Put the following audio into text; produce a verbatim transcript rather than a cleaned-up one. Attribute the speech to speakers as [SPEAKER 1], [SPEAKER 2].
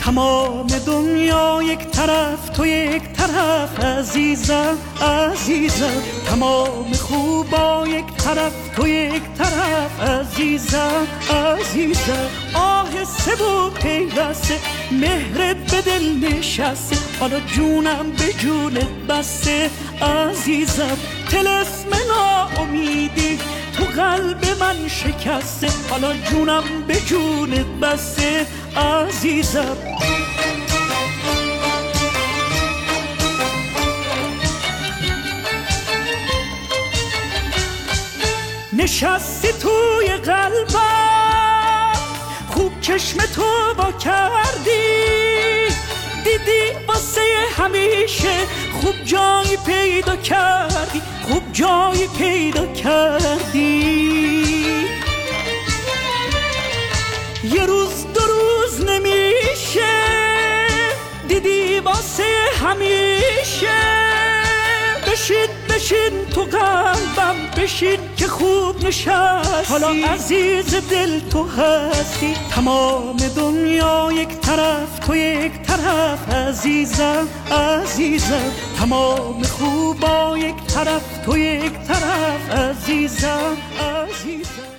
[SPEAKER 1] تمام دنیا یک طرف، تو یک طرف عزیزم عزیزم. تمام خوبا یک طرف، تو یک طرف عزیزم عزیزم. آهسته و پیوسته مهرت به دل نشسته، حالا جونم به جونت بسته عزیزم. طلسم ناامیدی تو قلب من شکسته، حالا جونم به جونت بسته عزیزم. نشستی توی قلبم، خوب چشم تو با کردی، دیدی واسه همیشه خوب جایی پیدا کردی، خوب جایی پیدا کردی. یه روز دو روز نمیشه، دیدی واسه همیشه. بشین بشین تو قلبم، بشین که خوب نشستی، حالا عزیز دل تو هستی. تمام دنیا یک طرف، تو یک طرف عزیزم عزیزم. تمام خوبا یک طرف، تو یک طرف عزیزم عزیزم.